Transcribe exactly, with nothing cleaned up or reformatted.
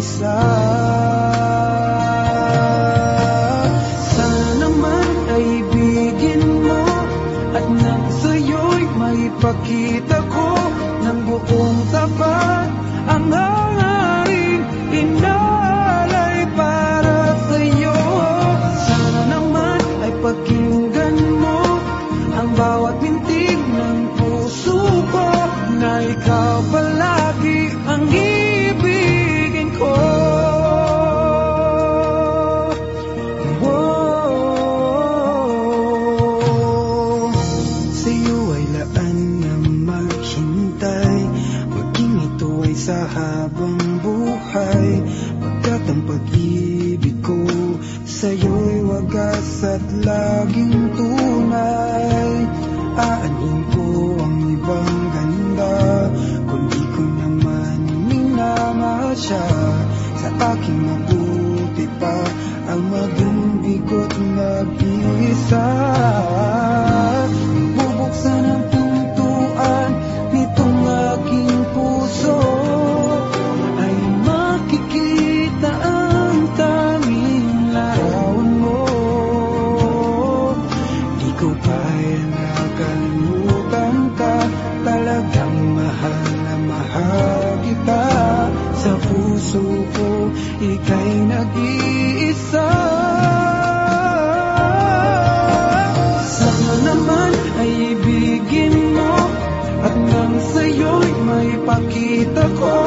isa. Sana naman ay ibigin mo at nang sa'yo'y maipakita ko ng buong tapat ang hangaring inalay para sa'yo. Sana naman ay pakinggan mo ang bawat bintig ng puso ko, na ikaw palagi ang ibigin ko. Whoa. Sa'yo ay laan na maghintay, maging ito ay sa habang buhay, pagkat ang pag-ibig ko sa'yo'y wagas at laging tunay. Aanin ko ang ibang ganda, kundi ko naman minamahal siya. Sa aking mabuti pa ang maging bigot na bisa. Bubuksan ang pintuan nitong aking puso, ay makikita ang tanging larawan mo. Di ko kaya nakalimutan ka, talagang mahal na mahal kita. Sa puso ko ika'y nag-iisa. Sana naman ay ibigin mo at nang sa'yo'y maipakita ko